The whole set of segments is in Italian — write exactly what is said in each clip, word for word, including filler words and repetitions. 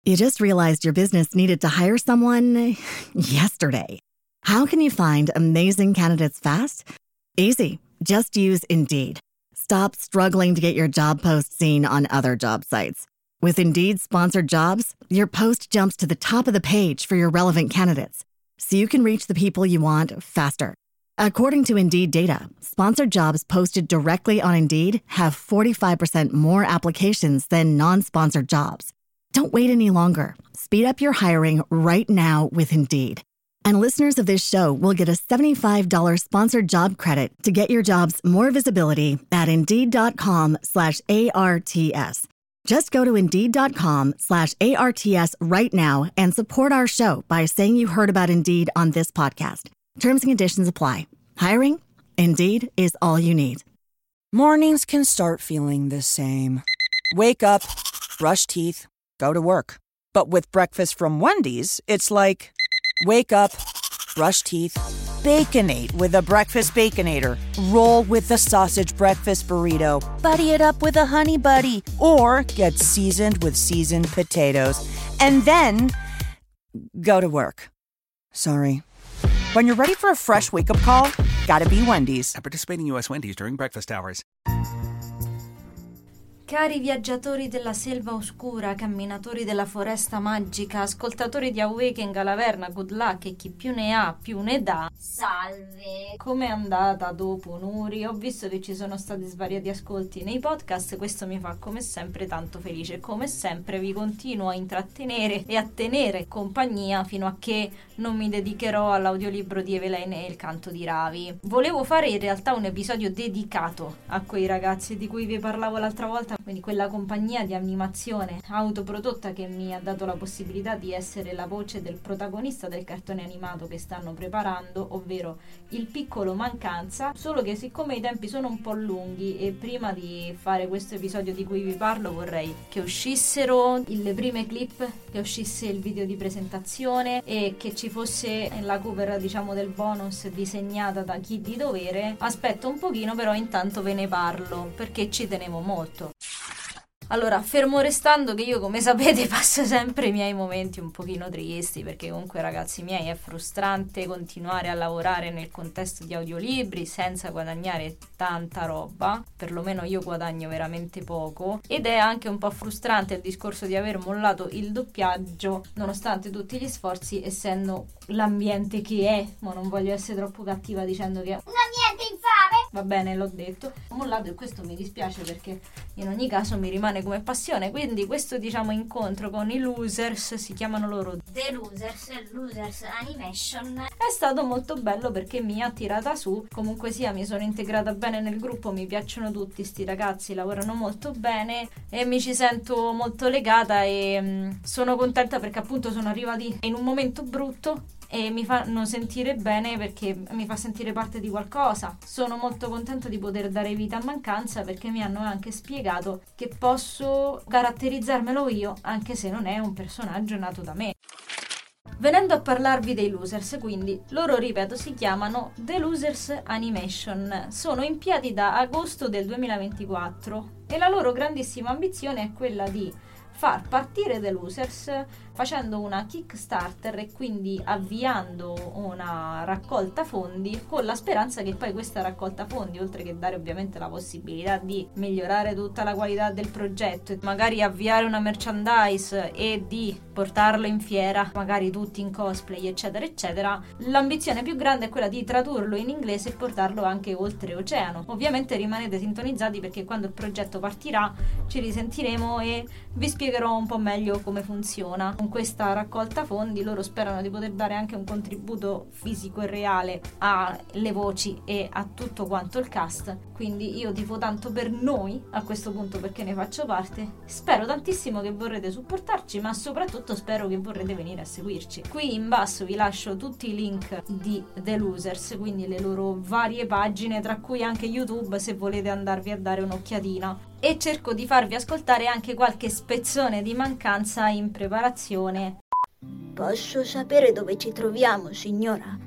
You just realized your business needed to hire someone yesterday. How can you find amazing candidates fast? Easy. Just use Indeed. Stop struggling to get your job post seen on other job sites. With Indeed sponsored jobs, your post jumps to the top of the page for your relevant candidates, so you can reach the people you want faster. According to Indeed data, sponsored jobs posted directly on Indeed have forty-five percent more applications than non-sponsored jobs. Don't wait any longer. Speed up your hiring right now with Indeed. And listeners of this show will get a seventy-five dollars sponsored job credit to get your jobs more visibility at Indeed.com slash ARTS. Just go to Indeed.com slash ARTS right now and support our show by saying you heard about Indeed on this podcast. Terms and conditions apply. Hiring? Indeed is all you need. Mornings can start feeling the same. Wake up, brush teeth, go to work. But with breakfast from Wendy's, it's like, wake up, brush teeth, Baconate with a breakfast Baconator. Roll with the sausage breakfast burrito. Buddy it up with a honey buddy. Or get seasoned with seasoned potatoes. And then go to work. Sorry. When you're ready for a fresh wake-up call, gotta be Wendy's. At participating U S Wendy's during breakfast hours. Cari viaggiatori della selva oscura, camminatori della foresta magica, ascoltatori di Awaken, Galaverna, Good Luck e chi più ne ha più ne dà. Salve! Com'è andata dopo Nuri? Ho visto che ci sono stati svariati ascolti nei podcast, questo mi fa come sempre tanto felice. Come sempre vi continuo a intrattenere e a tenere compagnia fino a che non mi dedicherò all'audiolibro di Evelyn e il canto di Ravi. Volevo fare in realtà un episodio dedicato a quei ragazzi di cui vi parlavo l'altra volta, quindi quella compagnia di animazione autoprodotta che mi ha dato la possibilità di essere la voce del protagonista del cartone animato che stanno preparando, ovvero Il piccolo Mancanza, solo che siccome i tempi sono un po' lunghi e prima di fare questo episodio di cui vi parlo vorrei che uscissero le prime clip, che uscisse il video di presentazione e che ci fosse la cover, diciamo, del bonus disegnata da chi di dovere. Aspetto un pochino, però intanto ve ne parlo perché ci tenevo molto. Allora, fermo restando che io, come sapete, passo sempre i miei momenti un pochino tristi, perché comunque, ragazzi miei, è frustrante continuare a lavorare nel contesto di audiolibri senza guadagnare tanta roba, perlomeno io guadagno veramente poco, ed è anche un po' frustrante il discorso di aver mollato il doppiaggio nonostante tutti gli sforzi, essendo l'ambiente che è, ma non voglio essere troppo cattiva dicendo che è un ambiente infame, va bene, l'ho detto, ho mollato, e questo mi dispiace perché in ogni caso mi rimane come passione. Quindi questo, diciamo, incontro con i Losers, si chiamano loro The Losers, Losers Animation, è stato molto bello perché mi ha tirata su. Comunque sia, mi sono integrata bene nel gruppo, mi piacciono tutti sti ragazzi, lavorano molto bene e mi ci sento molto legata e mh, sono contenta perché appunto sono arrivati in un momento brutto e mi fanno sentire bene perché mi fa sentire parte di qualcosa. Sono molto contenta di poter dare vita a Mancanza perché mi hanno anche spiegato che posso caratterizzarmelo io anche se non è un personaggio nato da me. Venendo a parlarvi dei Losers, quindi, loro, ripeto, si chiamano The Losers Animation, sono in piedi da agosto del duemilaventiquattro e la loro grandissima ambizione è quella di far partire The Losers facendo una Kickstarter e quindi avviando una raccolta fondi, con la speranza che poi questa raccolta fondi, oltre che dare ovviamente la possibilità di migliorare tutta la qualità del progetto e magari avviare una merchandise e di portarlo in fiera, magari tutti in cosplay eccetera eccetera, l'ambizione più grande è quella di tradurlo in inglese e portarlo anche oltreoceano. Ovviamente rimanete sintonizzati perché quando il progetto partirà ci risentiremo e vi spiegherò un po' meglio come funziona. Con questa raccolta fondi loro sperano di poter dare anche un contributo fisico e reale alle voci e a tutto quanto il cast, quindi io tifo tanto per noi a questo punto perché ne faccio parte. Spero tantissimo che vorrete supportarci, ma soprattutto spero che vorrete venire a seguirci. Qui in basso vi lascio tutti i link di The Losers, quindi le loro varie pagine, tra cui anche YouTube se volete andarvi a dare un'occhiatina, e cerco di farvi ascoltare anche qualche spezzone di Mancanza in preparazione. Posso sapere dove ci troviamo, signora?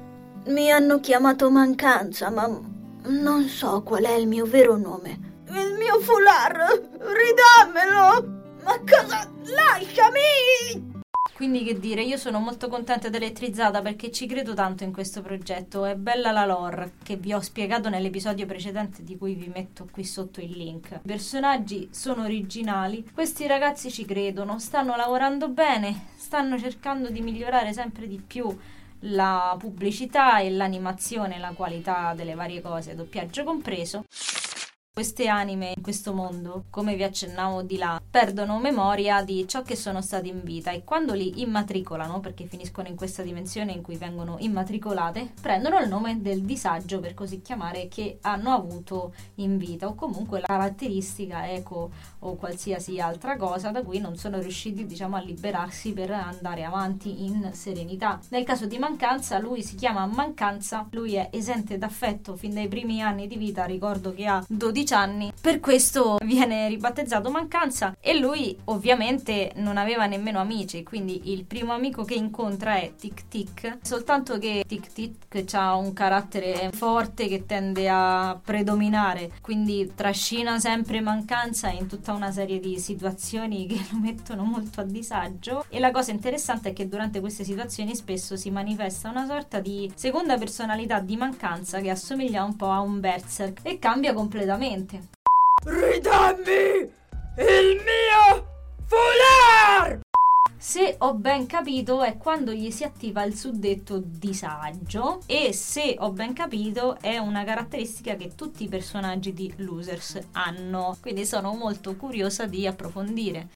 Mi hanno chiamato Mancanza, ma non so qual è il mio vero nome. Il mio foulard, ridammelo! Ma cosa? Lasciami! Quindi che dire, io sono molto contenta ed elettrizzata perché ci credo tanto in questo progetto. È bella la lore che vi ho spiegato nell'episodio precedente, di cui vi metto qui sotto il link. I personaggi sono originali, questi ragazzi ci credono, stanno lavorando bene, stanno cercando di migliorare sempre di più la pubblicità e l'animazione, la qualità delle varie cose, doppiaggio compreso. Queste anime in questo mondo, come vi accennavo di là, perdono memoria di ciò che sono stati in vita e quando li immatricolano, perché finiscono in questa dimensione in cui vengono immatricolate, prendono il nome del disagio, per così chiamare, che hanno avuto in vita, o comunque la caratteristica eco o qualsiasi altra cosa da cui non sono riusciti, diciamo, a liberarsi per andare avanti in serenità. Nel caso di Mancanza, lui si chiama Mancanza, lui è esente d'affetto fin dai primi anni di vita, ricordo che ha dodici anni, per questo viene ribattezzato Mancanza e lui ovviamente non aveva nemmeno amici, quindi il primo amico che incontra è Tic Tic, soltanto che Tic Tic ha un carattere forte che tende a predominare, quindi trascina sempre Mancanza in tutta una serie di situazioni che lo mettono molto a disagio e la cosa interessante è che durante queste situazioni spesso si manifesta una sorta di seconda personalità di Mancanza che assomiglia un po' a un berserk e cambia completamente. Ridammi il mio foulard! Se ho ben capito è quando gli si attiva il suddetto disagio e se ho ben capito è una caratteristica che tutti i personaggi di Losers hanno, quindi sono molto curiosa di approfondire.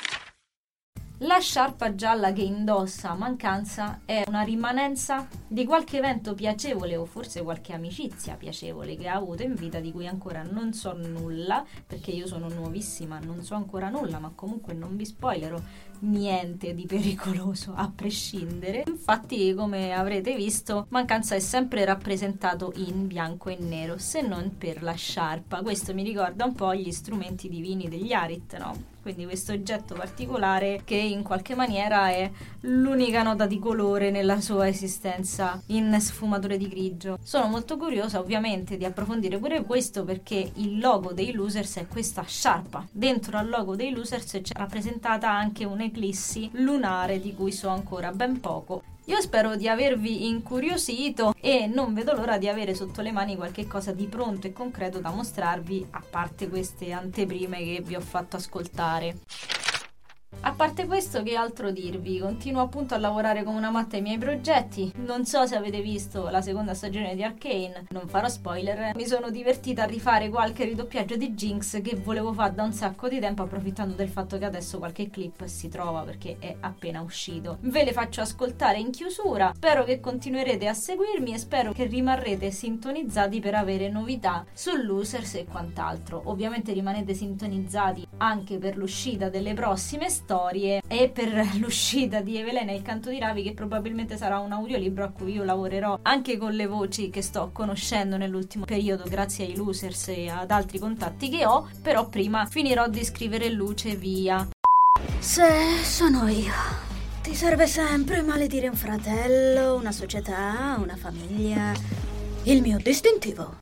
La sciarpa gialla che indossa Mancanza è una rimanenza di qualche evento piacevole o forse qualche amicizia piacevole che ha avuto in vita di cui ancora non so nulla, perché io sono nuovissima, non so ancora nulla, ma comunque non vi spoilerò niente di pericoloso a prescindere. Infatti, come avrete visto, Mancanza è sempre rappresentato in bianco e nero, se non per la sciarpa. Questo mi ricorda un po' gli strumenti divini degli Arit, no? Quindi questo oggetto particolare che in qualche maniera è l'unica nota di colore nella sua esistenza in sfumature di grigio. Sono molto curiosa ovviamente di approfondire pure questo perché il logo dei Losers è questa sciarpa. Dentro al logo dei Losers c'è rappresentata anche un'eclissi lunare di cui so ancora ben poco. Io spero di avervi incuriosito e non vedo l'ora di avere sotto le mani qualche cosa di pronto e concreto da mostrarvi, a parte queste anteprime che vi ho fatto ascoltare. A parte questo, che altro dirvi? Continuo appunto a lavorare come una matta ai miei progetti. Non so se avete visto la seconda stagione di Arcane, non farò spoiler. Mi sono divertita a rifare qualche ridoppiaggio di Jinx che volevo fare da un sacco di tempo, approfittando del fatto che adesso qualche clip si trova perché è appena uscito. Ve le faccio ascoltare in chiusura. Spero che continuerete a seguirmi e spero che rimarrete sintonizzati per avere novità su Losers e quant'altro. Ovviamente rimanete sintonizzati anche per l'uscita delle prossime storie e per l'uscita di Evelena e il canto di Ravi, che probabilmente sarà un audiolibro a cui io lavorerò anche con le voci che sto conoscendo nell'ultimo periodo grazie ai Losers e ad altri contatti che ho, però prima finirò di scrivere luce via. Se sono io, ti serve sempre maledire un fratello, una società, una famiglia, il mio distintivo.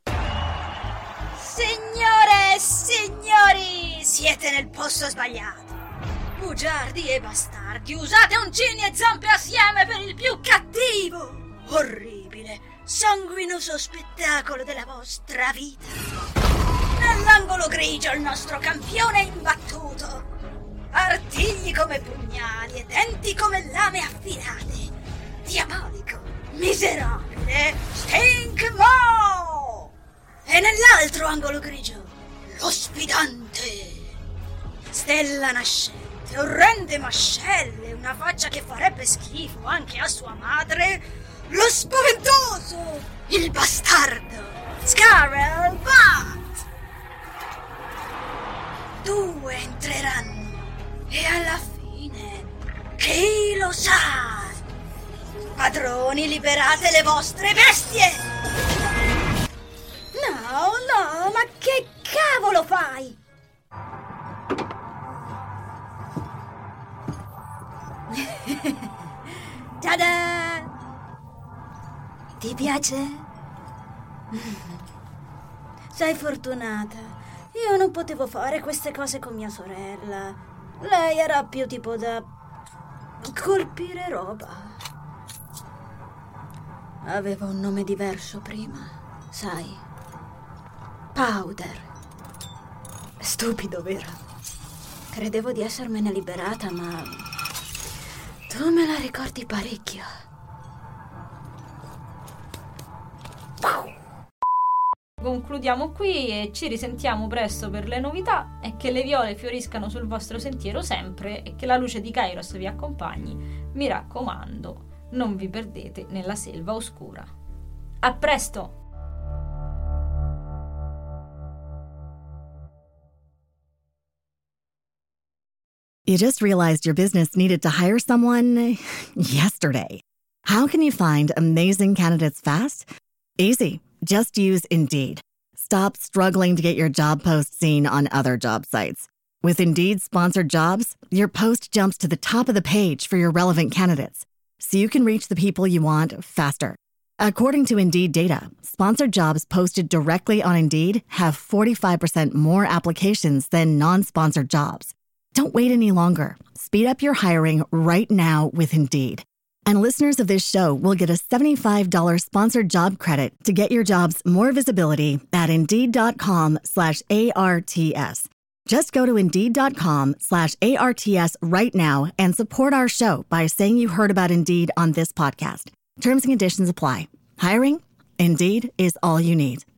Signore e signori, siete nel posto sbagliato. Bugiardi e bastardi, usate uncini e zampe assieme per il più cattivo, orribile, sanguinoso spettacolo della vostra vita. Nell'angolo grigio il nostro campione imbattuto, artigli come pugnali e denti come lame affilate, diabolico, miserabile, Stink Mo! E nell'altro angolo grigio, lo sfidante, stella nascente, orrende mascelle, una faccia che farebbe schifo anche a sua madre, lo spaventoso, il bastardo, Scarel Bat. Due entreranno e alla fine, chi lo sa? Padroni, liberate le vostre bestie! No, no, ma che cavolo fai? Tada! Ti piace? Sei fortunata. Io non potevo fare queste cose con mia sorella. Lei era più tipo da colpire roba. Avevo un nome diverso prima, sai. Powder. Stupido, vero? Credevo di essermene liberata, ma tu me la ricordi parecchio. Concludiamo qui e ci risentiamo presto per le novità, e che le viole fioriscano sul vostro sentiero sempre e che la luce di Kairos vi accompagni. Mi raccomando, non vi perdete nella selva oscura. A presto! You just realized your business needed to hire someone yesterday. How can you find amazing candidates fast? Easy. Just use Indeed. Stop struggling to get your job post seen on other job sites. With Indeed sponsored jobs, your post jumps to the top of the page for your relevant candidates, so you can reach the people you want faster. According to Indeed data, sponsored jobs posted directly on Indeed have forty-five percent more applications than non-sponsored jobs. Don't wait any longer. Speed up your hiring right now with Indeed. And listeners of this show will get a seventy-five dollars sponsored job credit to get your jobs more visibility at Indeed.com slash ARTS. Just go to Indeed.com slash ARTS right now and support our show by saying you heard about Indeed on this podcast. Terms and conditions apply. Hiring? Indeed is all you need.